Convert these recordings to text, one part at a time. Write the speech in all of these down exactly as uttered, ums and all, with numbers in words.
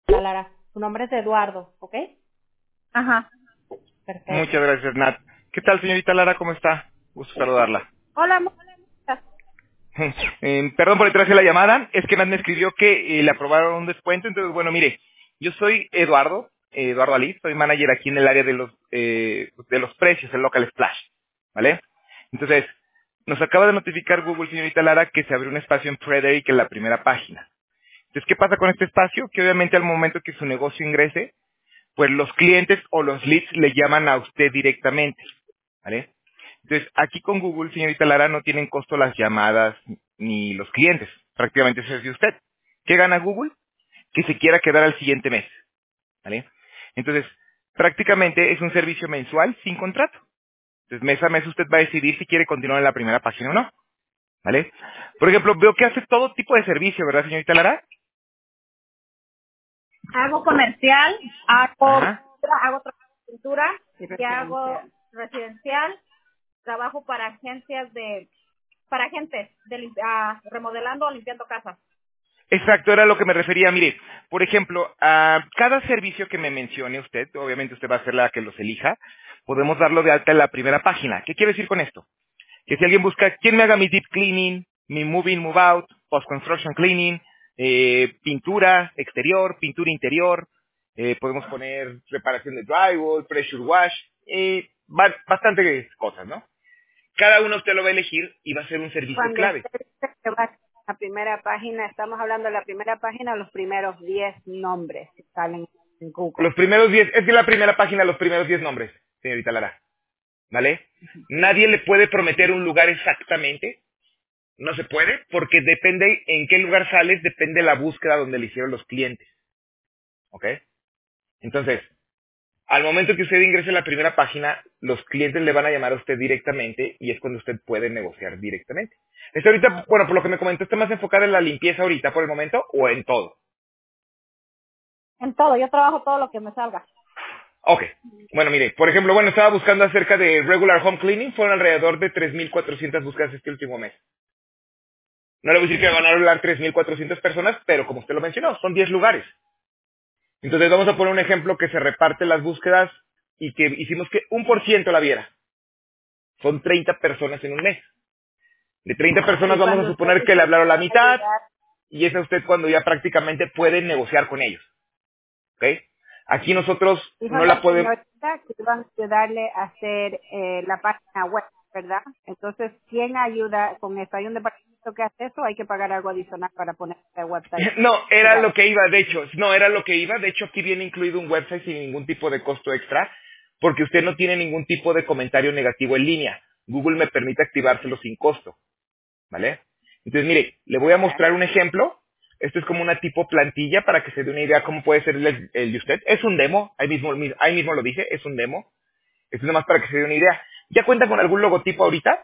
Lara. Su nombre es Eduardo, ¿ok? Ajá. Perfecto. Muchas gracias, Nat. ¿Qué tal, señorita Lara? ¿Cómo está? Gusto saludarla. Hola, mu- Eh, perdón por retrasar la llamada. Es que Nat me escribió que eh, le aprobaron un descuento. Entonces, bueno, mire, yo soy Eduardo, eh, Eduardo Ali, soy manager aquí en el área de los eh, de los precios, el Local Splash, ¿vale? Entonces, nos acaba de notificar Google, señorita Lara, que se abrió un espacio en Frederick en la primera página. Entonces, ¿qué pasa con este espacio? Que obviamente al momento que su negocio ingrese, pues los clientes o los leads le llaman a usted directamente, ¿vale? Entonces, aquí con Google, señorita Lara, no tienen costo las llamadas ni los clientes. Prácticamente eso es de usted. ¿Qué gana Google? Que se quiera quedar al siguiente mes, ¿vale? Entonces, prácticamente es un servicio mensual sin contrato. Entonces, mes a mes usted va a decidir si quiere continuar en la primera página o no, ¿vale? Por ejemplo, veo que hace todo tipo de servicio, ¿verdad, señorita Lara? hago comercial, hago Ajá. pintura, hago trabajo de pintura Sí, y hago residencial. residencial, trabajo para agencias de, para gente de limpi- ah, remodelando o limpiando casas. Exacto, era lo que me refería. Mire, por ejemplo, a cada servicio que me mencione usted, obviamente usted va a ser la que los elija, podemos darlo de alta en la primera página. ¿Qué quiere decir con esto? Que si alguien busca, ¿quién me haga mi deep cleaning, mi move in, move out, post-construction cleaning, eh, pintura exterior, pintura interior, eh, podemos poner reparación de drywall, pressure wash, eh, ba- bastantes cosas, ¿no? Cada uno usted lo va a elegir y va a ser un servicio Cuando clave. usted dice que va a la primera página, estamos hablando de la primera página o los primeros diez nombres que salen en Google. Los primeros diez, es que la primera página, los primeros diez nombres, señorita Lara, ¿vale? Nadie le puede prometer un lugar exactamente, no se puede, porque depende en qué lugar sales, depende la búsqueda donde le hicieron los clientes, ¿ok? Entonces, al momento que usted ingrese a la primera página, los clientes le van a llamar a usted directamente y es cuando usted puede negociar directamente. Esto ahorita, bueno, por lo que me comentó, ¿está más enfocada en la limpieza ahorita por el momento o en todo? En todo, yo trabajo todo lo que me salga. Ok. Bueno, mire, por ejemplo, bueno, estaba buscando acerca de regular home cleaning, fueron alrededor de tres mil cuatrocientas búsquedas este último mes. No le voy a decir que van a hablar tres mil cuatrocientas personas, pero como usted lo mencionó, son diez lugares. Entonces vamos a poner un ejemplo que se reparte las búsquedas y que hicimos que un por ciento la viera. Son treinta personas en un mes. De treinta personas Y vamos a cuando usted suponer que le dice hablaron la que va a mitad ayudar, y es a usted cuando ya prácticamente puede negociar con ellos. ¿Ok? Aquí nosotros dijo no la la podemos... señorita que iban a ayudarle a hacer eh, la página web, ¿verdad? Entonces, ¿quién ayuda con eso? ¿Hay un departamento que hace eso o hay que pagar algo adicional para poner el website No, era together? lo que iba, de hecho. No, era lo que iba. De hecho, aquí viene incluido un website sin ningún tipo de costo extra, porque usted no tiene ningún tipo de comentario negativo en línea. Google me permite activárselo sin costo, ¿vale? Entonces, mire, le voy a Okay. mostrar un ejemplo. Esto es como una tipo plantilla para que se dé una idea cómo puede ser el, el de usted. Es un demo, ahí mismo, ahí mismo lo dice, es un demo. Esto es nomás para que se dé una idea. ¿Ya cuenta con algún logotipo ahorita?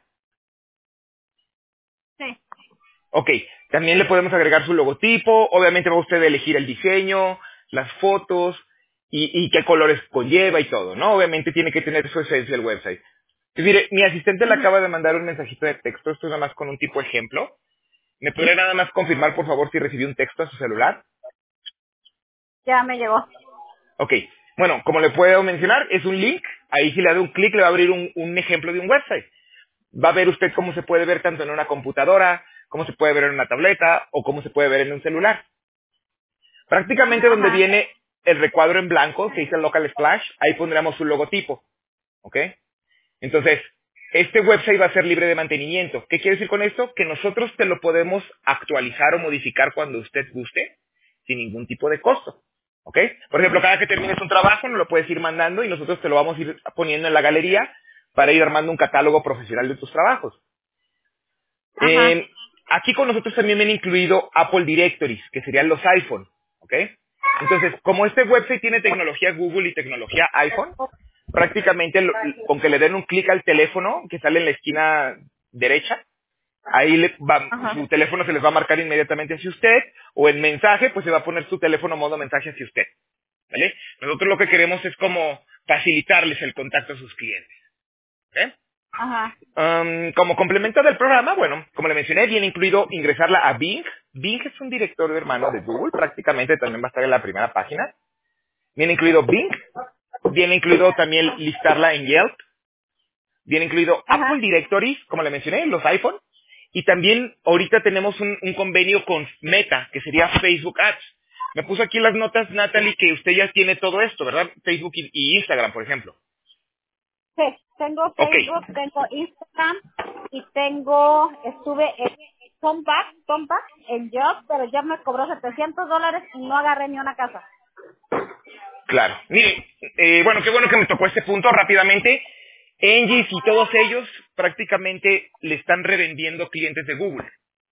Sí. Ok, también le podemos agregar su logotipo, obviamente va usted a elegir el diseño, las fotos y, y qué colores conlleva y todo, ¿no? Obviamente tiene que tener su esencia el website. Pues mire, mi asistente le Ujú. acaba de mandar un mensajito de texto, esto es nada más con un tipo ejemplo. ¿Me podría nada más confirmar, por favor, si recibió un texto a su celular? Ya me llegó. Ok, bueno, como le puedo mencionar, es un link, ahí si le da un clic le va a abrir un, un ejemplo de un website. Va a ver usted cómo se puede ver tanto en una computadora, cómo se puede ver en una tableta o cómo se puede ver en un celular. Prácticamente donde Ajá. viene el recuadro en blanco que dice Local Splash, ahí pondremos su logotipo. ¿Ok? Entonces, este website va a ser libre de mantenimiento. ¿Qué quiere decir con esto? Que nosotros te lo podemos actualizar o modificar cuando usted guste, sin ningún tipo de costo. ¿Ok? Por ejemplo, cada que termines un trabajo, nos lo puedes ir mandando y nosotros te lo vamos a ir poniendo en la galería para ir armando un catálogo profesional de tus trabajos. Ajá. Eh, aquí con nosotros también viene incluido Apple Directories, que serían los iPhone, ¿ok? Entonces, como este website tiene tecnología Google y tecnología iPhone, prácticamente lo- con que le den un clic al teléfono que sale en la esquina derecha, ahí le va- Ajá. su teléfono se les va a marcar inmediatamente hacia usted, o en mensaje, pues se va a poner su teléfono modo mensaje hacia usted, ¿vale? Nosotros lo que queremos es como facilitarles el contacto a sus clientes, ¿ok? Ajá. Um, como complemento del programa, bueno, como le mencioné, viene incluido ingresarla a Bing. Bing es un directorio hermano de Google, prácticamente también va a estar en la primera página. Viene incluido Bing, viene incluido también listarla en Yelp, viene incluido Apple Ajá. Directories, como le mencioné, los iPhone, y también ahorita tenemos un, un convenio con Meta, que sería Facebook Ads. Me puso aquí las notas, Natalie, que usted ya tiene todo esto, ¿verdad? Facebook y, y Instagram, por ejemplo. Sí, tengo Ok, Facebook, tengo Instagram y tengo, estuve en Tomback, Tomback, en Job, pero ya me cobró setecientos dólares y no agarré ni una casa. claro. Mire, eh, bueno, qué bueno que me tocó este punto rápidamente. Engis y todos ellos prácticamente le están revendiendo clientes de Google.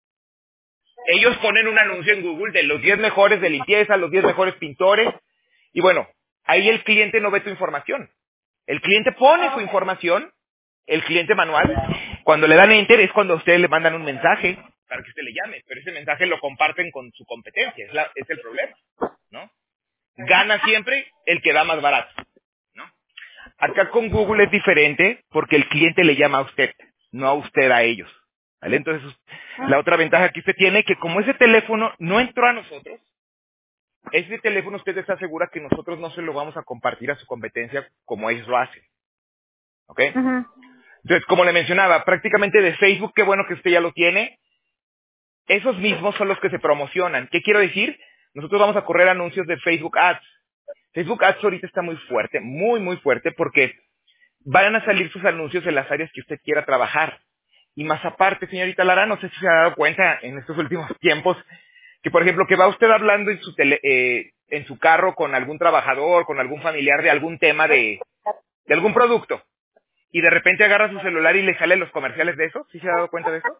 Ellos ponen un anuncio en Google de los diez mejores de limpieza, los diez mejores pintores, y bueno, ahí el cliente no ve tu información. El cliente pone su información, el cliente manual, cuando le dan enter es cuando a ustedes le mandan un mensaje para que usted le llame, pero ese mensaje lo comparten con su competencia, es, la- es el problema, ¿no? Gana siempre el que da más barato, ¿no? Acá con Google es diferente porque el cliente le llama a usted, no a usted a ellos. ¿Vale? Entonces, la otra ventaja que usted tiene es que como ese teléfono no entró a nosotros, ese teléfono usted está segura que nosotros no se lo vamos a compartir a su competencia como ellos lo hacen. ¿Ok? Ajá. Entonces, como le mencionaba, prácticamente de Facebook, qué bueno que usted ya lo tiene, esos mismos son los que se promocionan. ¿Qué quiero decir? Nosotros vamos a correr anuncios de Facebook Ads. Facebook Ads ahorita está muy fuerte, muy, muy fuerte, porque van a salir sus anuncios en las áreas que usted quiera trabajar. Y más aparte, señorita Lara, no sé si se ha dado cuenta en estos últimos tiempos, que por ejemplo, que va usted hablando en su tele, eh, en su carro con algún trabajador, con algún familiar de algún tema de, de algún producto, y de repente agarra su celular y le salen los comerciales de eso. ¿Sí se ha dado cuenta de eso?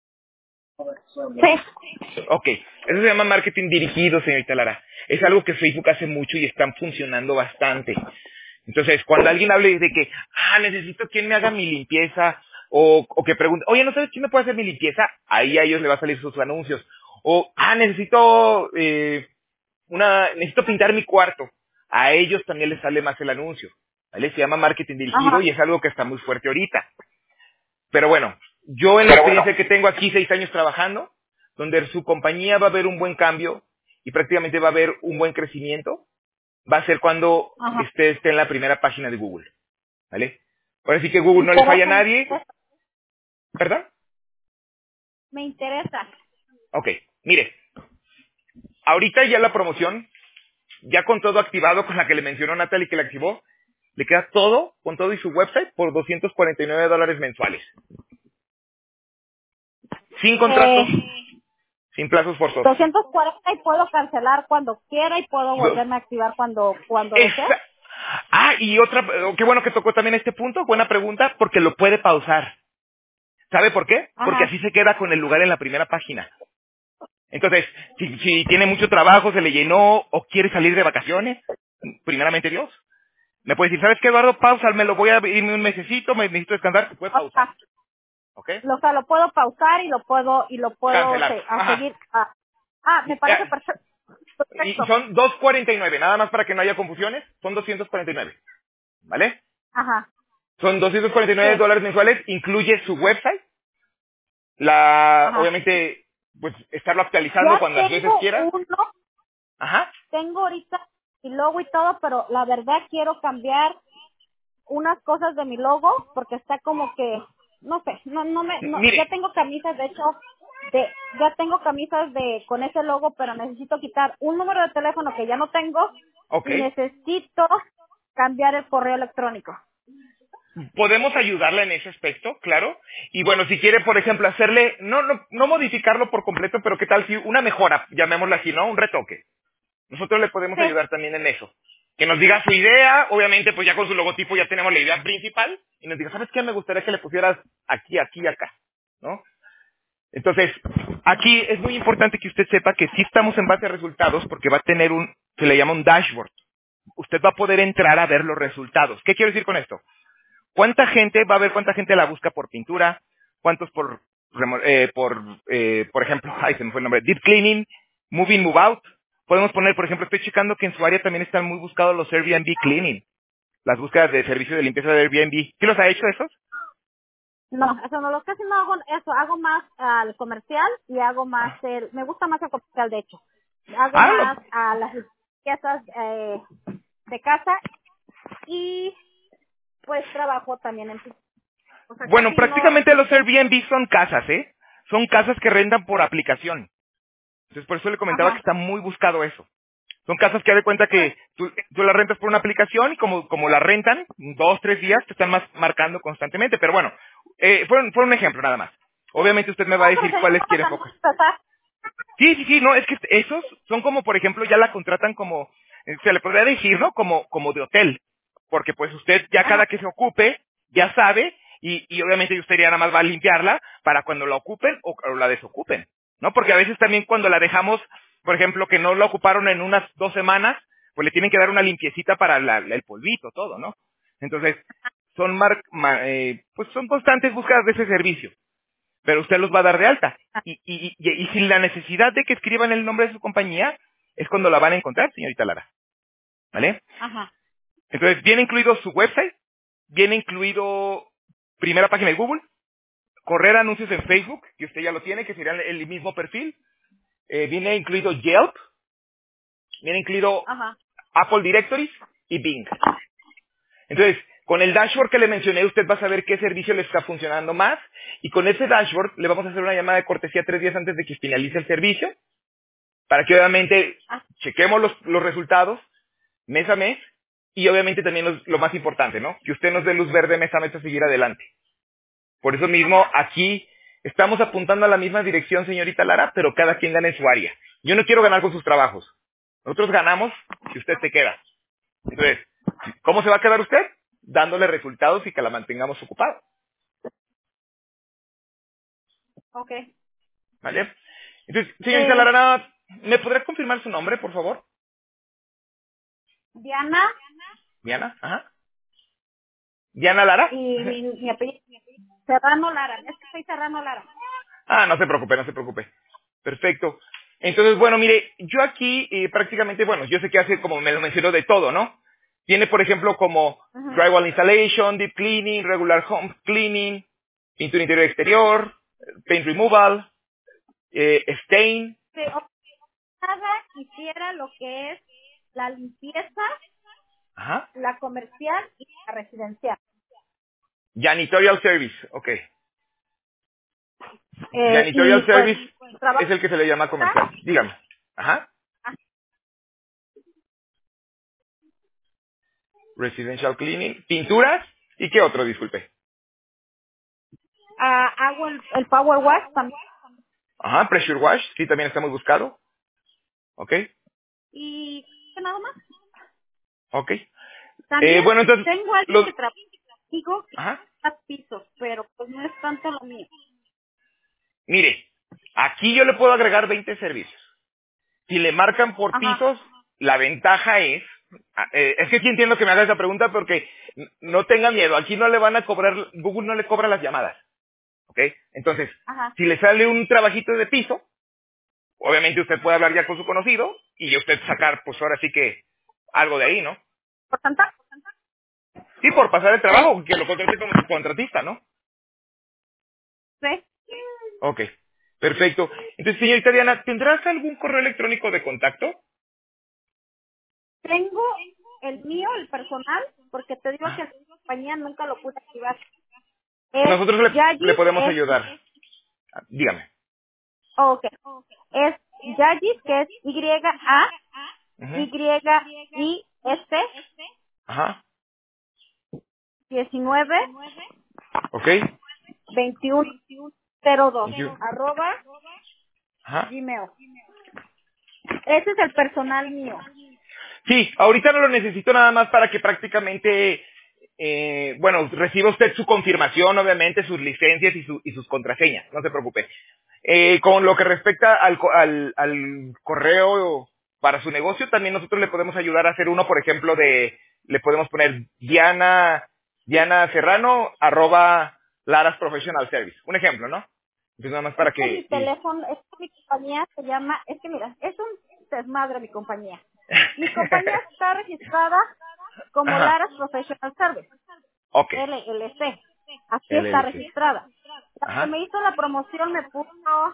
Sí. Ok, eso se llama marketing dirigido, señorita Lara. Es algo que Facebook hace mucho y están funcionando bastante. Entonces, cuando alguien hable de que, ah, necesito quien me haga mi limpieza, o, o que pregunte, oye, ¿no sabes quién me puede hacer mi limpieza? Ahí a ellos le va a salir sus anuncios. O, ah, necesito, eh, una, necesito pintar mi cuarto. A ellos también les sale más el anuncio. ¿Vale? Se llama marketing dirigido y Ajá. es algo que está muy fuerte ahorita. Pero bueno, yo en la experiencia que tengo aquí, seis años trabajando, donde su compañía va a ver un buen cambio y prácticamente va a haber un buen crecimiento, va a ser cuando Ajá. esté, esté en la primera página de Google. ¿Vale? Ahora sí que Google no le Por falla a eso me nadie, interesa. ¿verdad? Me interesa. Ok, mire, ahorita ya la promoción, ya con todo activado, con la que le mencionó Natalie que la activó, le queda todo, con todo y su website, por doscientos cuarenta y nueve dólares mensuales. Sin Eh, contrato, sin plazos forzosos. doscientos cuarenta y puedo cancelar cuando quiera y puedo Do- volverme a activar cuando cuando desee. Esa- Ah, y otra, eh, qué bueno que tocó también este punto, buena pregunta, porque lo puede pausar. ¿Sabe por qué? Porque Ajá. así se queda con el lugar en la primera página. Entonces, si, si tiene mucho trabajo, se le llenó o quiere salir de vacaciones, primeramente Dios, me puede decir, ¿sabes qué, Eduardo? Pausa, me lo voy a irme un mesecito, me necesito descansar, se puede pausar. Ajá. ¿Ok? Lo, o sea, lo puedo pausar y lo puedo y lo puedo Cancelar. se- a Ajá. seguir. Ah, ah, me parece Ya. perfecto. Y y Perfecto. son doscientos cuarenta y nueve, nada más para que no haya confusiones, son doscientos cuarenta y nueve. ¿Vale? Ajá. Son doscientos cuarenta y nueve Sí. dólares mensuales, incluye su website, la, Ajá. obviamente, pues estarlo actualizando Ya cuando las veces tengo quiera. uno, Ajá. tengo ahorita mi logo y todo, pero la verdad quiero cambiar unas cosas de mi logo porque está como que no sé, no no me M- no, ya Mire, tengo camisas de hecho de ya tengo camisas de con ese logo, pero necesito quitar un número de teléfono que ya no tengo ok, y necesito cambiar el correo electrónico. podemos ayudarla en ese aspecto, claro. Y bueno, si quiere, por ejemplo, hacerle, no, no, no modificarlo por completo, pero qué tal si una mejora, llamémosla así, ¿no? Un retoque. Nosotros le podemos Sí. ayudar también en eso. Que nos diga su idea, obviamente, pues ya con su logotipo ya tenemos la idea principal, y nos diga, ¿sabes qué? Me gustaría que le pusieras aquí, aquí, acá, ¿no? Entonces, aquí es muy importante que usted sepa que sí estamos en base a resultados porque va a tener un, se le llama un dashboard. Usted va a poder entrar a ver los resultados. ¿Qué quiero decir con esto? ¿Cuánta gente va a ver cuánta gente la busca por pintura? ¿Cuántos por, remo- eh, por, eh, por ejemplo, ay, se me fue el nombre, deep cleaning, moving, move out? Podemos poner, por ejemplo, estoy checando que en su área también están muy buscados los Airbnb cleaning, las búsquedas de servicio de limpieza de Airbnb. ¿Sí los ha hecho esos? No, eso no, lo casi no hago eso, hago más al comercial y hago más el, me gusta más el comercial de hecho. Hago Ah, lo- más a las piezas eh, de casa y pues trabajo también en, o sea, bueno, casi no, prácticamente no los tengo, Airbnb son casas, ¿eh? Son casas que rentan por aplicación. Entonces, por eso le comentaba que ajá, está muy buscado eso. Son casas que haz de cuenta pues, que tú, tú las rentas por una aplicación y como, como la rentan, dos, tres días te están más marcando constantemente. Pero bueno, eh, fue, un, fue un ejemplo nada más. Obviamente usted me no, va a pero decir sería cuáles bueno quiere también enfocar. empezar, Sí, sí, sí, no, es que esos son como, por ejemplo, ya la contratan como, eh, se le podría decir, ¿no? Como, como de hotel. Porque pues usted ya cada ajá, que se ocupe, ya sabe, y, y obviamente usted ya nada más va a limpiarla para cuando la ocupen o, o la desocupen, ¿no? Porque a veces también cuando la dejamos, por ejemplo, que no la ocuparon en unas dos semanas, pues le tienen que dar una limpiecita para la- el polvito, todo, ¿no? Entonces, son mar- ma- eh, pues son constantes búsquedas de ese servicio, pero usted los va a dar de alta. Y, y, y, y sin la necesidad de que escriban el nombre de su compañía, es cuando la van a encontrar, señorita Lara. ¿Vale? ajá, Entonces, viene incluido su website, viene incluido primera página de Google, correr anuncios en Facebook, que usted ya lo tiene, que sería el mismo perfil, eh, viene incluido Yelp, viene incluido ajá, Apple Directories y Bing. Entonces, con el dashboard que le mencioné, usted va a saber qué servicio le está funcionando más, y con ese dashboard le vamos a hacer una llamada de cortesía tres días antes de que finalice el servicio, para que obviamente ah, chequemos los, los resultados mes a mes, y obviamente también los- lo más importante, ¿no? Que usted nos dé luz verde mes a mes a seguir adelante. Por eso mismo, ajá, aquí estamos apuntando a la misma dirección, señorita Lara, pero cada quien gana en su área. Yo no quiero ganar con sus trabajos. Nosotros ganamos si usted se queda. Entonces, ¿cómo se va a quedar usted? Dándole resultados y que la mantengamos ocupada. okay. ¿Vale? Entonces, señorita Eh, Lara, nada, ¿me podrá confirmar su nombre, por favor? Diana Diana, ajá. Diana Lara. y mi, mi apellido Serrano Lara, es que soy Serrano Lara. Ah, no se preocupe, no se preocupe. Perfecto. Entonces, bueno, mire, yo aquí eh, prácticamente, bueno, yo sé que hace, como me lo mencionó, de todo, ¿no? Tiene, por ejemplo, como Ajá. drywall installation, deep cleaning, regular home cleaning, pintura interior y exterior, paint removal, eh, stain, Sí, o- nada hiciera lo que es la limpieza, ajá, la comercial y la residencial. janitorial service, ok. Eh, y Janitorial pues service es trabajo el que se le llama comercial. Dígame. Ajá. Residential cleaning, pinturas, ¿y qué otro, disculpe? ah, hago el, el power wash también Ajá, pressure wash, sí, también está muy buscado. Ok, y ¿qué nada más? ok. Eh, También bueno, entonces, tengo alguien los, que trabaja conmigo que ajá. hace pisos, pero pues no es tanto lo mío. Mire, aquí yo le puedo agregar veinte servicios. Si le marcan por Ajá, pisos, la ventaja es, ah, eh, es que sí entiendo que me haga esa pregunta porque n- no tenga miedo, aquí no le van a cobrar, Google no le cobra las llamadas, ¿ok? Entonces, ajá. si le sale un trabajito de piso, obviamente usted puede hablar ya con su conocido y usted sacar, pues ahora sí que algo de ahí, ¿no? ¿Por tanto? Sí, por pasar el Sí, trabajo, que lo contrate como contratista, ¿no? sí. Ok, perfecto. Entonces, señorita Diana, ¿tendrás algún correo electrónico de contacto? Tengo el mío, el personal, porque te digo que Ah, la compañía nunca lo pude activar. Es nosotros le, le Yagis, podemos es, ayudar. Ah, dígame. oh, ok, es Yagis, que es Y A Ujú. Y I S Ajá. diecinueve Ok. veintiuno cero dos veintiuno. arroba Ajá. Gmail. Ese es el personal mío. Sí, ahorita no lo necesito nada más para que prácticamente, eh, bueno, reciba usted su confirmación, obviamente, sus licencias y, su- y sus contraseñas, no se preocupe. Eh, con lo que respecta al, co- al, al correo para su negocio, también nosotros le podemos ayudar a hacer uno, por ejemplo, de, le podemos poner Diana, Diana Serrano, arroba Laras Professional Service. Un ejemplo, ¿no? Entonces nada más Es para que mi que, y, teléfono, es que mi compañía se llama, es que mira, es un desmadre mi compañía. Mi compañía está registrada como ajá, Laras Professional Service, ok, L L C. Así está L L C. registrada. La que Ajá. me hizo la promoción me puso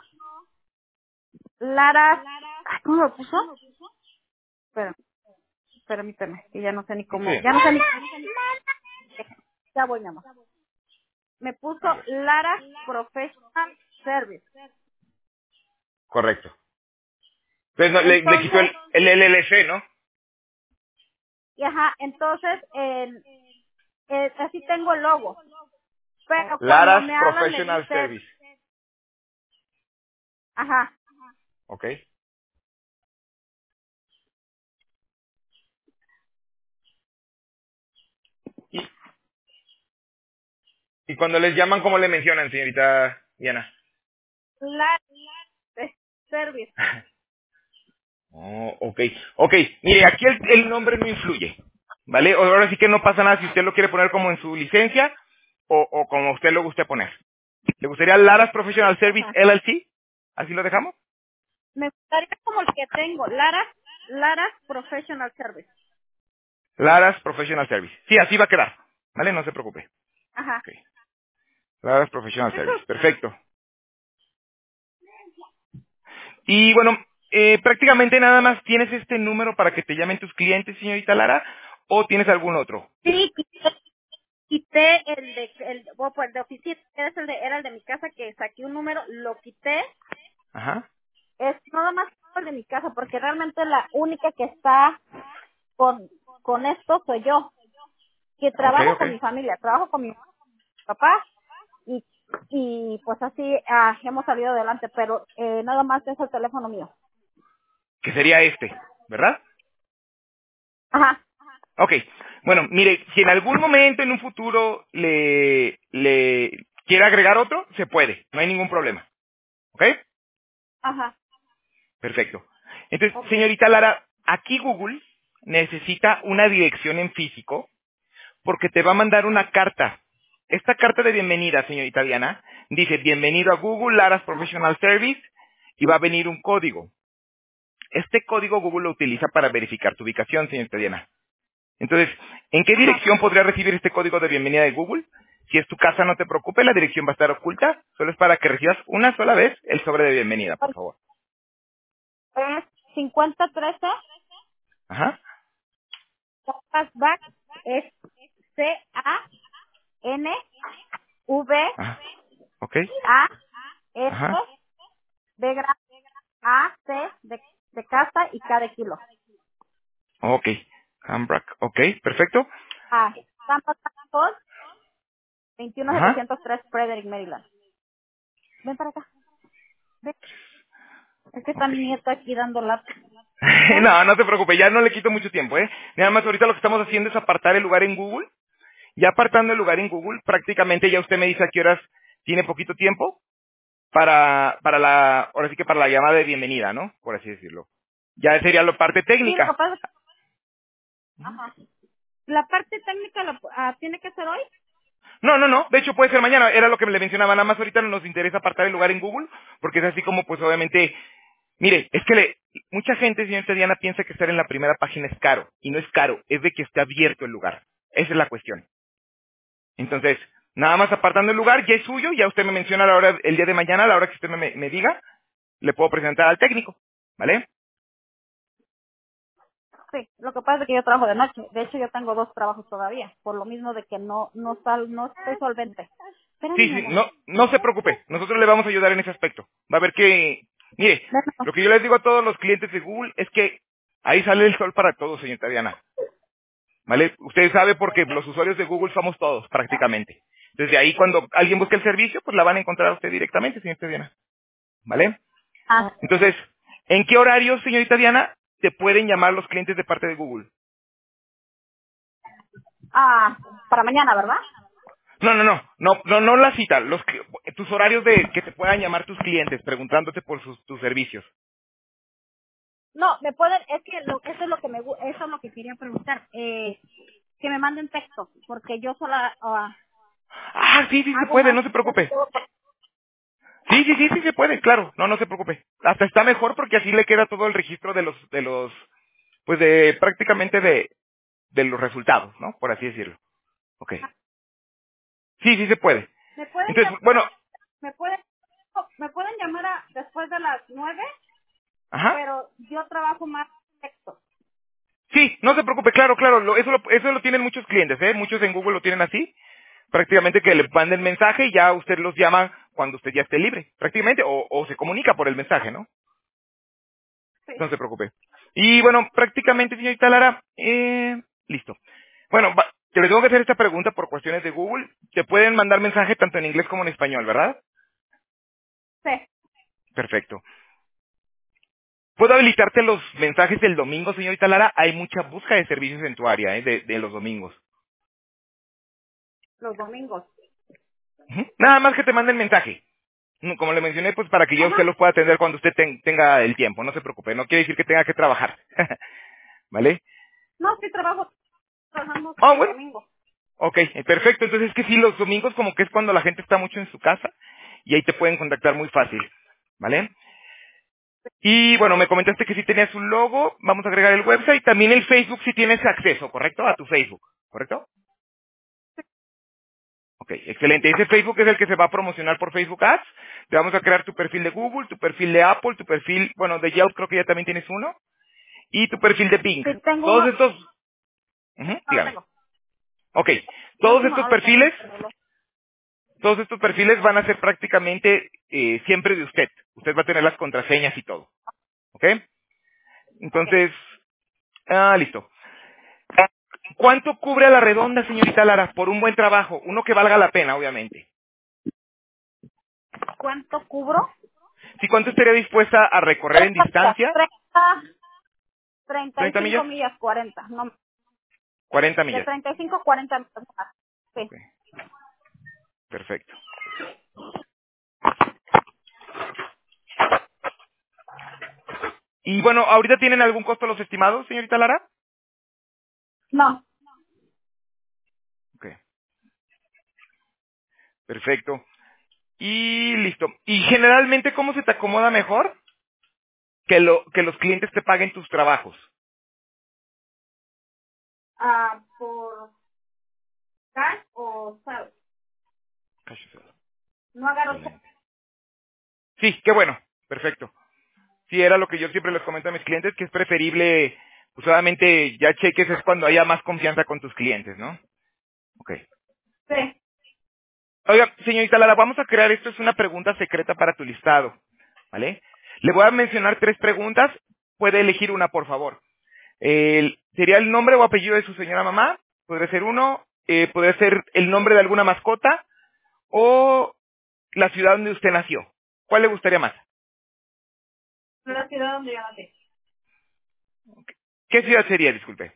Lara, ay, ¿cómo lo puso? Espera, espérame, espérame, que ya no sé ni Sí, cómo, ya no sé ni ya voy, mi amor. Me puso a ver, Lara Professional Service. correcto. Pues no, le, le quitó Entonces, el, el L L C, ¿no? y ajá, entonces, eh, eh, así tengo el logo. Pero cuando Laras me hablan me Professional dice, Service. ajá, ¿Ok? Y, y cuando les llaman, ¿cómo le mencionan, señorita Diana? Lara Service. Oh, ok. Ok, mire, aquí el, el nombre no influye. ¿Vale? Ahora sí que no pasa nada si usted lo quiere poner como en su licencia o, o como a usted lo guste poner. ¿Le gustaría Laras Professional Service Ajá. L L C? ¿Así lo dejamos? Me gustaría como el que tengo, Lara, Lara Professional Service. Laras Professional Service. Sí, así va a quedar. ¿Vale? No se preocupe. Ajá. Ok. Laras Professional Eso, Service. Perfecto. Y bueno, eh, prácticamente nada más tienes este número para que te llamen tus clientes, señorita Lara, o tienes algún otro. sí, quité, quité el de, el, bueno, pues el de oficina, era el de, era el de mi casa que saqué un número, lo quité, Ajá. es nada más el de mi casa, porque realmente la única que está con, con esto soy yo, que Ok, trabajo ok. con mi familia, trabajo con mi papá, y, y pues así ah, hemos salido adelante, pero eh, nada más es el teléfono mío. Que sería este, ¿verdad? Ajá, Ok. Bueno, mire, si en algún momento en un futuro le, le quiere agregar otro, se puede. No hay ningún problema. ¿Ok? ajá, Perfecto. Entonces, ok. señorita Lara, aquí Google necesita una dirección en físico porque te va a mandar una carta. Esta carta de bienvenida, señorita Diana, dice bienvenido a Google Laras Professional Service y va a venir un código. Este código Google lo utiliza para verificar tu ubicación, señorita Diana. Entonces, ¿en qué Ajá. dirección podría recibir este código de bienvenida de Google? Si es tu casa, no te preocupes, la dirección va a estar oculta. Solo es para que recibas una sola vez el sobre de bienvenida, por favor. Es cincuenta trece, Ajá, Back, es C A N V ajá, ok, A S ajá, de gra- A C de, de casa y K de kilo. ok. Hambrack, ok, perfecto. A Tampa Falls, veintiuno Ajá. setecientos tres Frederick, Maryland. Ven para acá. Ven. Es que está Ok. mi nieto aquí dando lata. Ven. No, no te preocupes, ya no le quito mucho tiempo, ¿eh? Nada más ahorita lo que estamos haciendo es apartar el lugar en Google. Ya apartando el lugar en Google, prácticamente ya usted me dice a qué horas tiene poquito tiempo para, para la, ahora sí que para la llamada de bienvenida, ¿no? Por así decirlo. Ya sería la parte Sí, lo que técnica. pasa es que, ajá. La parte técnica la, ah, tiene que ser hoy. No, no, no, de hecho puede ser mañana, era lo que le mencionaba, nada más ahorita no nos interesa apartar el lugar en Google, porque es así como pues obviamente, mire, es que le, mucha gente, señorita Diana, piensa que estar en la primera página es caro, y no es caro, es de que esté abierto el lugar. Esa es la cuestión. Entonces, nada más apartando el lugar, ya es suyo, ya usted me menciona a la hora, el día de mañana, a la hora que usted me, me diga, le puedo presentar al técnico, ¿vale? Sí, lo que pasa es que yo trabajo de noche. De hecho, yo tengo dos trabajos todavía, por lo mismo de que no no sal, no estoy solvente. Espérame, Sí, mi sí, amor. no, no se preocupe, nosotros le vamos a ayudar en ese aspecto. Va a ver que, mire, Ven, lo que yo les digo a todos los clientes de Google es que ahí sale el sol para todos, señorita Diana, ¿vale? Usted sabe porque los usuarios de Google somos todos, prácticamente. Desde ahí, cuando alguien busque el servicio, pues la van a encontrar a usted directamente, señorita Diana, ¿vale? ah, Entonces, ¿en qué horario, señorita Diana, te pueden llamar los clientes de parte de Google? ah, para mañana, ¿verdad? No, no, no, no, no, no la cita, los que- tus horarios de que te puedan llamar tus clientes preguntándote por sus, tus servicios. No, me pueden, es que lo, eso es lo que me gu- eso es lo que quería preguntar. Eh, que me manden texto, porque yo sola ah, Ah, sí, sí se hago puede, más. no se preocupe. Sí, sí, sí, sí se puede, claro, no, no se preocupe. Hasta está mejor porque así le queda todo el registro de los, de los, pues de prácticamente de, de los resultados, ¿no? Por así decirlo. Ok. Sí, sí se puede. ¿Me pueden Entonces, llamar, bueno, me pueden, me pueden llamar a, después de las nueve? ajá. Pero yo trabajo más texto. Sí, no se preocupe, claro, claro, lo- eso, lo, eso lo tienen muchos clientes, ¿eh? Muchos en Google lo tienen así, prácticamente que le manden mensaje y ya usted los llama cuando usted ya esté libre, prácticamente, o, o se comunica por el mensaje, ¿no? Sí. No se preocupe. Y bueno, prácticamente, señorita Lara, eh, listo. Bueno, va- te le tengo que hacer esta pregunta por cuestiones de Google. Te pueden mandar mensaje tanto en inglés como en español, ¿verdad? Sí. Perfecto. ¿Puedo habilitarte los mensajes del domingo, señorita Lara? Hay mucha búsqueda de servicios en tu área, ¿eh? De, de los domingos. Los domingos. Ujú. Nada más que te manden mensaje. No, como le mencioné, pues para que ya usted Ajá. los pueda atender cuando usted ten- tenga el tiempo. No se preocupe. No quiere decir que tenga que trabajar. ¿Vale? No, sí trabajo, trabajamos Ah, el bueno. domingo. Ok, eh, perfecto. Entonces es que sí, los domingos como que es cuando la gente está mucho en su casa y ahí te pueden contactar muy fácil. ¿Vale? Y bueno, me comentaste que sí tenías un logo. Vamos a agregar el website. También el Facebook si tienes acceso, ¿correcto? A tu Facebook. ¿Correcto? Ok, excelente. Ese Facebook es el que se va a promocionar por Facebook Ads. Te vamos a crear tu perfil de Google, tu perfil de Apple, tu perfil, bueno, de Yelp creo que ya también tienes uno, y tu perfil de Bing. Sí, tengo Todos uno, estos, ujú, no lo dígame. tengo. Ok, El todos último estos no lo tengo, perfiles, pero lo- todos estos perfiles van a ser prácticamente eh, siempre de usted. Usted va a tener las contraseñas y todo. ¿Ok? ok. Entonces, ah, listo. ¿Cuánto cubre a la redonda, señorita Lara, por un buen trabajo? Uno que valga la pena, obviamente. ¿Cuánto cubro? ¿Sí cuánto estaría dispuesta a recorrer en treinta millas, distancia? treinta, treinta y ¿treinta cinco millas? millas, cuarenta. No, cuarenta de millas. treinta y cinco a cuarenta millas. Sí. Ok, perfecto. Y bueno, ¿ahorita tienen algún costo los estimados, señorita Lara? No. Ok, perfecto. Y listo. ¿Y generalmente cómo se te acomoda mejor que, lo, que los clientes te paguen tus trabajos? Ah, por cash o sabes. No agarro cheque. Excelente. Sí, qué bueno. Perfecto. Sí, era lo que yo siempre les comento a mis clientes, que es preferible, pues obviamente ya cheques es cuando haya más confianza con tus clientes, ¿no? Ok. Sí. Oiga, señorita Lara, vamos a crear, esto es una pregunta secreta para tu listado, ¿vale? Le voy a mencionar tres preguntas, puede elegir una, por favor. El- ¿Sería el nombre o apellido de su señora mamá? Podría ser uno, eh, podría ser el nombre de alguna mascota o la ciudad donde usted nació. ¿Cuál le gustaría más? La ciudad donde yo nací. ¿Qué ciudad sería, disculpe?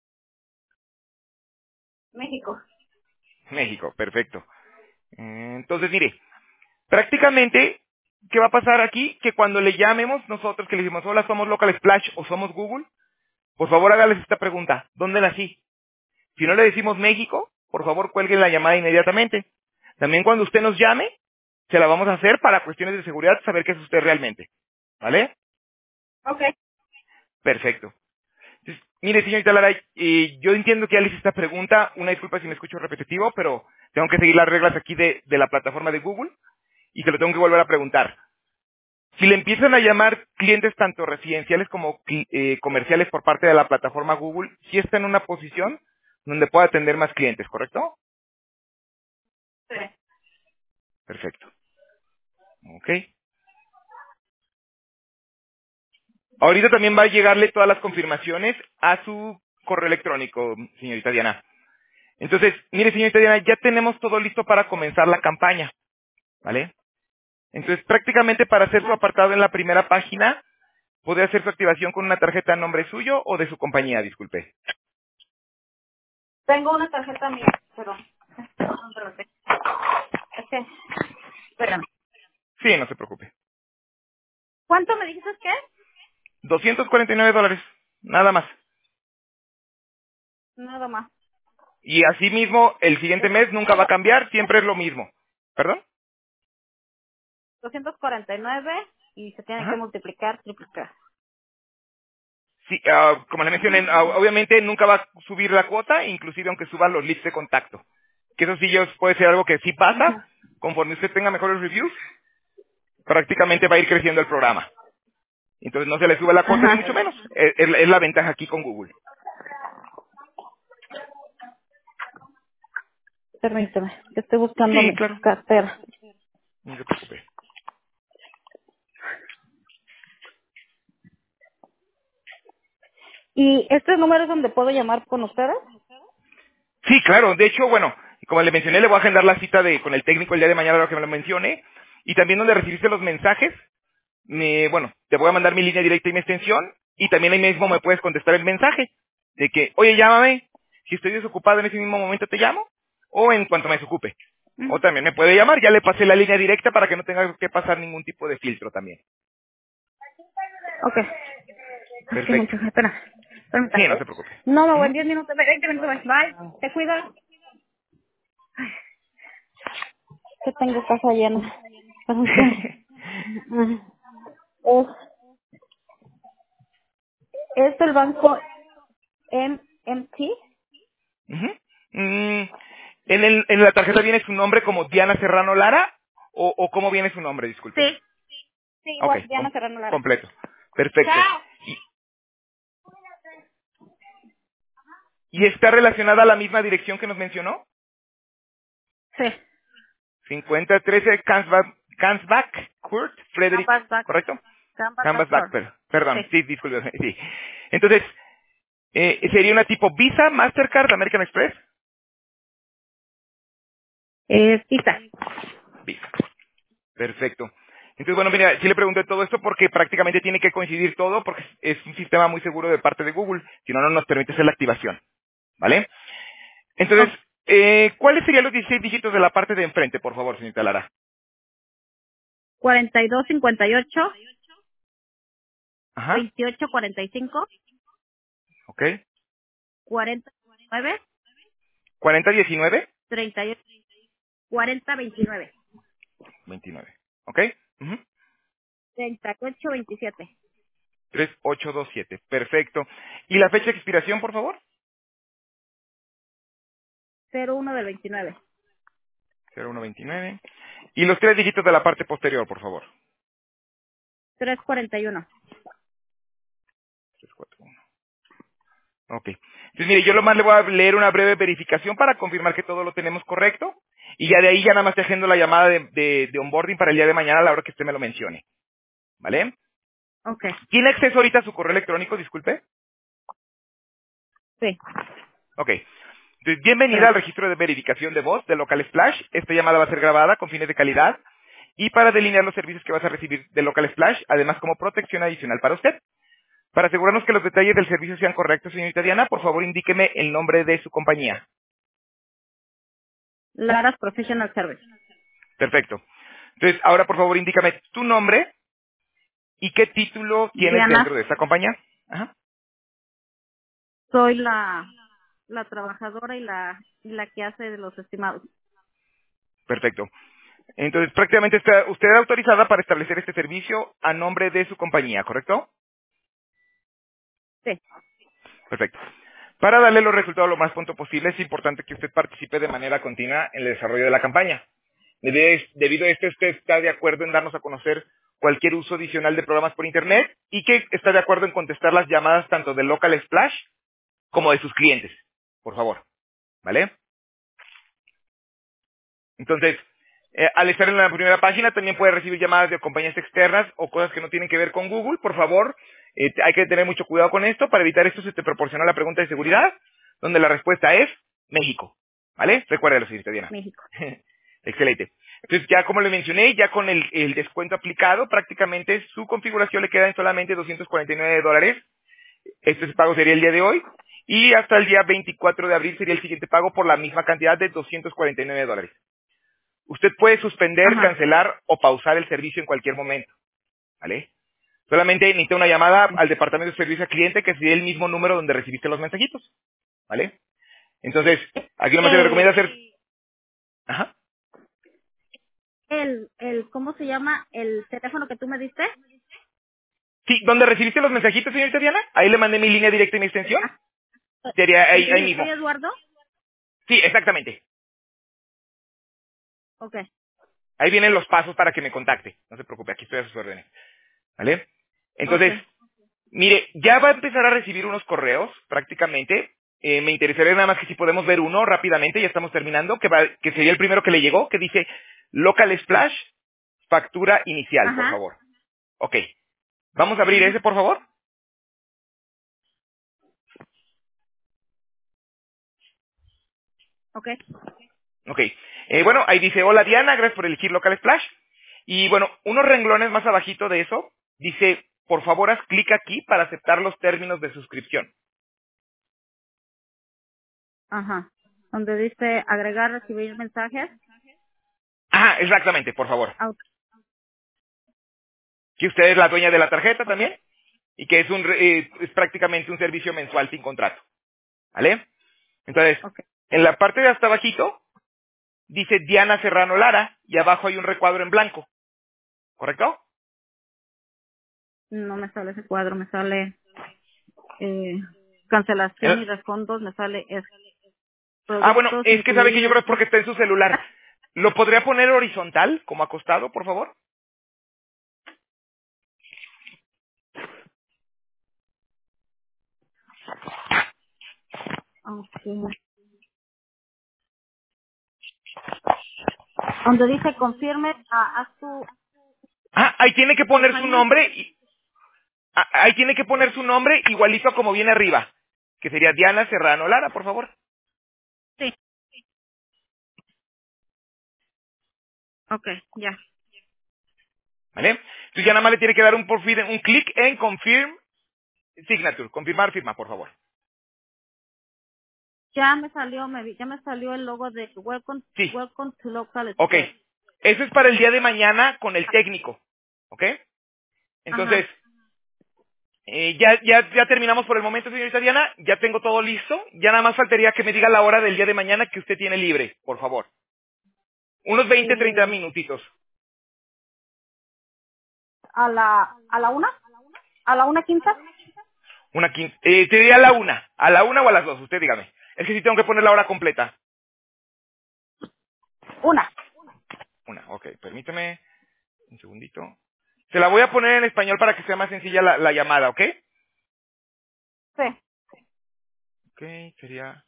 México. México, perfecto. Eh, Entonces, mire, prácticamente, ¿qué va a pasar aquí? Que cuando le llamemos nosotros, que le decimos, hola, somos Local Splash o somos Google, por favor hágales esta pregunta, ¿dónde nací? Si no le decimos México, por favor cuelguen la llamada inmediatamente. También cuando usted nos llame, se la vamos a hacer para cuestiones de seguridad, saber qué es usted realmente. ¿Vale? Ok. Perfecto. Entonces, mire, señorita Lara, eh, yo entiendo que ya le hice esta pregunta, una disculpa si me escucho repetitivo, pero tengo que seguir las reglas aquí de, de la plataforma de Google y se lo tengo que volver a preguntar. Si le empiezan a llamar clientes tanto residenciales como cli- eh, comerciales por parte de la plataforma Google, sí está en una posición donde pueda atender más clientes, ¿correcto? Sí. Perfecto. Ok. Ahorita también va a llegarle todas las confirmaciones a su correo electrónico, señorita Diana. Entonces, mire, señorita Diana, ya tenemos todo listo para comenzar la campaña, ¿vale? Entonces, prácticamente para hacer su Ah, apartado en la primera página, puede hacer su activación con una tarjeta a nombre suyo o de su compañía, disculpe. tengo una tarjeta mía, pero ¿dónde la tengo? Es que, espérame. Sí, no se preocupe. ¿Cuánto me dijiste que es? doscientos cuarenta y nueve dólares, nada más. Nada más. Y asimismo, el siguiente Es mes nunca va a cambiar, siempre es lo mismo. ¿Perdón? doscientos cuarenta y nueve y se tiene que Ajá. multiplicar, triplicar. Sí, ah, como le mencioné, ah, obviamente nunca va a subir la cuota, inclusive aunque suba los leads de contacto. que eso sí yo- puede ser algo que sí pasa, Ajá. conforme usted tenga mejores reviews, prácticamente va a ir creciendo el programa. Entonces no se le sube la cuota ni Ajá. mucho menos. Es, es la es la ventaja aquí con Google. Permíteme, que estoy buscando Sí, mi claro. cartera. No se preocupe. ¿Y este número es donde puedo llamar con ustedes? Sí, claro. De hecho, bueno, como le mencioné, le voy a agendar la cita de con el técnico el día de mañana, lo que me lo mencione. Y también donde recibiste los mensajes, me, bueno, te voy a mandar mi línea directa y mi extensión. Y también ahí mismo me puedes contestar el mensaje de que, oye, llámame. Si estoy desocupado en ese mismo momento te llamo. O en cuanto me desocupe. O Ujú. también me puede llamar. Ya le pasé la línea directa para que no tenga que pasar ningún tipo de filtro también. Ok. Sí, Perfecto. muchas gracias. Espera. Sí, Permítame. no se preocupe. No, me voy en Ujú. diez minutos, veinte minutos. Bye. Te cuidas. Que tengo casa llena. Permíteme. Ajá. Es, es el banco M M T. Ujú. Mm, ¿en, el, ¿En la tarjeta viene su nombre como Diana Serrano Lara? ¿O, o cómo viene su nombre? Disculpe. Sí. Sí, Ok, igual, com- Diana Serrano Lara. completo. Perfecto. Chao. ¿Y, y está relacionada a la misma dirección que nos mencionó? Sí. cincuenta trece Kansbach, Kansbach Court, Frederick, Campus Back. ¿correcto? Campus Back Canvasback, Court. per- Sí. perdón, sí, disculpe, sí. Entonces, eh, ¿sería una tipo Visa, Mastercard, American Express? Eh, cita. Visa. Perfecto. Entonces, bueno, mira, sí le pregunté todo esto porque prácticamente tiene que coincidir todo porque es un sistema muy seguro de parte de Google, si no, no nos permite hacer la activación, ¿vale? Oh, Entonces, eh, ¿cuáles serían los dieciséis dígitos de la parte de enfrente, por favor, señorita Lara? cuarenta y dos cincuenta y ocho, Ajá, veintiocho cuarenta y cinco, ok. cuarenta nueve, cuarenta diecinueve, treinta y ocho, cuarenta veintinueve, veintinueve, ok. Ujú. treinta y ocho veintisiete, tres ocho dos siete, perfecto. ¿Y la fecha de expiración, por favor? cero uno del veintinueve, cero uno veintinueve. Y los tres dígitos de la parte posterior, por favor. trescientos cuarenta y uno. tres cuatro uno. Ok. Entonces, mire, yo lo más le voy a leer una breve verificación para confirmar que todo lo tenemos correcto. Y ya de ahí ya nada más te agendo la llamada de, de, de onboarding para el día de mañana a la hora que usted me lo mencione. ¿Vale? Ok, ¿Tiene acceso ahorita a su correo electrónico? Disculpe. sí, Ok. Entonces, bienvenida al espera. registro de verificación de voz de Local Splash. Esta llamada va a ser grabada con fines de calidad y para delinear los servicios que vas a recibir de Local Splash, además como protección adicional para usted. Para asegurarnos que los detalles del servicio sean correctos, señorita Diana, por favor indíqueme el nombre de su compañía. Lara's Professional Service. Perfecto. Entonces, ahora por favor indícame tu nombre y qué título tienes dentro Diana, de esta compañía. Ajá. soy la, la trabajadora y la, y la que hace de los estimados. Perfecto. Entonces, prácticamente está usted autorizada para establecer este servicio a nombre de su compañía, ¿correcto? Sí. Perfecto. Para darle los resultados lo más pronto posible, es importante que usted participe de manera continua en el desarrollo de la campaña. Debe- Debido a esto, usted está de acuerdo en darnos a conocer cualquier uso adicional de programas por Internet y que está de acuerdo en contestar las llamadas tanto de Local Splash como de sus clientes, por favor. ¿Vale? Entonces, eh, al estar en la primera página también puede recibir llamadas de compañías externas o cosas que no tienen que ver con Google. Por favor, eh, hay que tener mucho cuidado con esto. Para evitar esto se te proporciona la pregunta de seguridad, donde la respuesta es México. ¿Vale? Recuérdalo, señorita Diana. México. Excelente. Entonces, ya como le mencioné, ya con el, el descuento aplicado, prácticamente su configuración le queda en solamente doscientos cuarenta y nueve dólares. Este pago sería el día de hoy. Y hasta el día veinticuatro de abril sería el siguiente pago por la misma cantidad de doscientos cuarenta y nueve dólares. Usted puede suspender, Ajá. cancelar o pausar el servicio en cualquier momento, ¿vale? Solamente necesita una llamada al departamento de servicio al cliente que sería el mismo número donde recibiste los mensajitos, ¿vale? Entonces, aquí nomás se le recomienda El, hacer... Ajá. el, el, ¿cómo se llama el teléfono que tú me diste? Sí, ¿dónde recibiste los mensajitos, señorita Diana? Ahí le mandé mi línea directa y mi extensión. Ah, Sería el ahí, que ahí dice, soy mismo. Eduardo. Sí, exactamente. Ok. Ahí vienen los pasos para que me contacte. No se preocupe, aquí estoy a sus órdenes. ¿Vale? Entonces, Ok. mire, ya va a empezar a recibir unos correos prácticamente. Eh, me interesaría nada más que si podemos ver uno rápidamente, ya estamos terminando, que, va, que sería el primero que le llegó, que dice Local Splash, factura inicial, por Ajá. favor. Ok. Vamos a abrir ese, por favor. Ok. Ok. Eh, bueno, ahí dice, hola Diana, gracias por elegir Local Splash. Y bueno, unos renglones más abajito de eso, dice, por favor haz clic aquí para aceptar los términos de suscripción. Ajá. Donde dice agregar, recibir mensajes. Ajá, exactamente, por favor. Au- Que usted es la dueña de la tarjeta Ok. también y que es un re- eh, es prácticamente un servicio mensual sin contrato. ¿Vale? Entonces, Ok. en la parte de hasta abajito dice Diana Serrano Lara y abajo hay un recuadro en blanco. ¿Correcto? No me sale ese cuadro, me sale eh, cancelación y El- refondos, me sale es ah, bueno, productos es que sabe que yo incluidos. creo que es porque está en su celular. ¿Lo podría poner horizontal, como acostado, por favor? Ok. Donde dice confirme, ah, haz tu Ah, ahí tiene que poner su appointment. nombre y ah, ahí tiene que poner su nombre igualito a como viene arriba, que sería Diana Serrano Lara, por favor. Sí. Ok, ya. ¿Vale? Entonces ya nada más le tiene que dar un, por fin- un clic en Confirm Signature, confirmar firma, por favor. Ya me salió, me vi- ya me salió el logo de Welcome, Sí, Welcome to Local ok. Express. Eso es para el día de mañana con el técnico, ¿ok? Entonces, Ajá. eh, ya, ya, ya terminamos por el momento, señorita Diana. Ya tengo todo listo. Ya nada más faltaría que me diga la hora del día de mañana que usted tiene libre, por favor. Unos veinte, treinta Eh, minutitos. a la, a la una, a la una quince, Una quince. Eh, te diría a la una. ¿A la una o a las dos? Usted dígame. Es que sí tengo que poner la hora completa. una. Una, ok. Permítame un segundito. Se la voy a poner en español para que sea más sencilla la, la llamada, ¿ok? Sí. Ok, sería...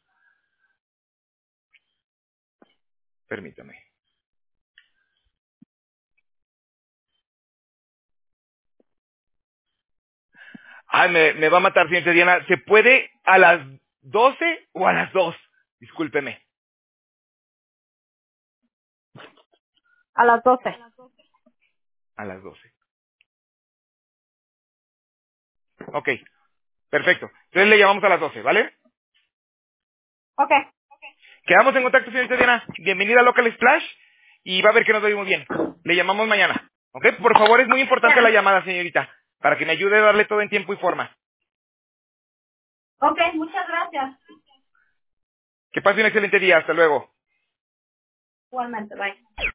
Permítame. Ay, me, me va a matar, señorita Diana. ¿Se puede a las doce o a las dos? Discúlpeme. A las doce. A las doce. Ok, perfecto. Entonces le llamamos a las doce, ¿vale? Ok. Quedamos en contacto, señorita Diana. Bienvenida a Local Splash y va a ver que nos va a ir muy bien. Le llamamos mañana. ¿Ok? Por favor, es muy importante la Ya. llamada, señorita, para que me ayude a darle todo en tiempo y forma. Ok, muchas gracias. Que pase un excelente día. Hasta luego. Igualmente, bye.